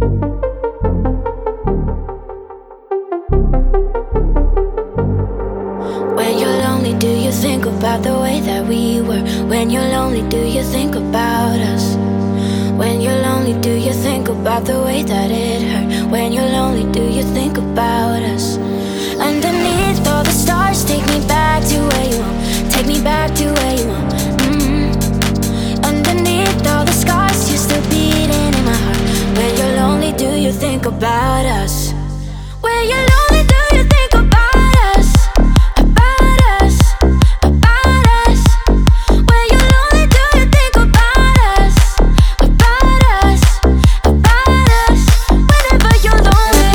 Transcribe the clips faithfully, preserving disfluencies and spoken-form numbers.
When you're lonely, do you think about the way that we were? When you're lonely, do you think about us? When you're lonely, do you think about the way that it hurt? When you're lonely, do you think about us? Underneath all the stars, take me back to where you want. Take me back to where you want. mm-hmm. Underneath all the scars, you're still beating in my heart. When you're lonely, do you think about us? When you're lonely, do you think about us? About us, about us. When you're lonely, do you think about us? About us, about us. Whenever you're lonely.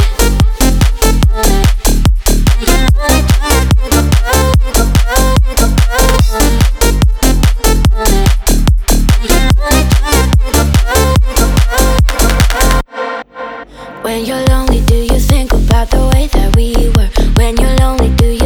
When you're lonely, do you think about the way that we were? When you're lonely, do you